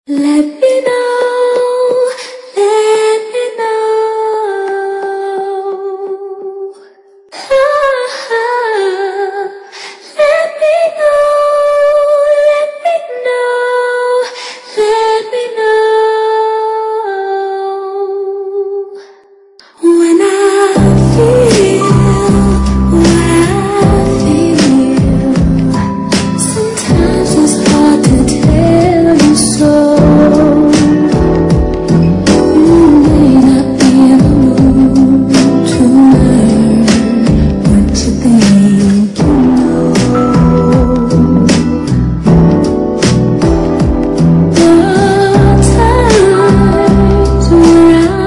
Let me know, let me know. Let me know, let me know, let me know. When I feel what I feel, sometimes it's hard to tell you so. You may not be in the mood to learn what you think you know. There are times where I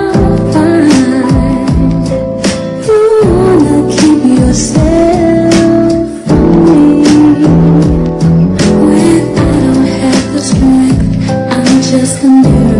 find you wanna keep yourself from me. When I don't have the strength, I'm just a mirror.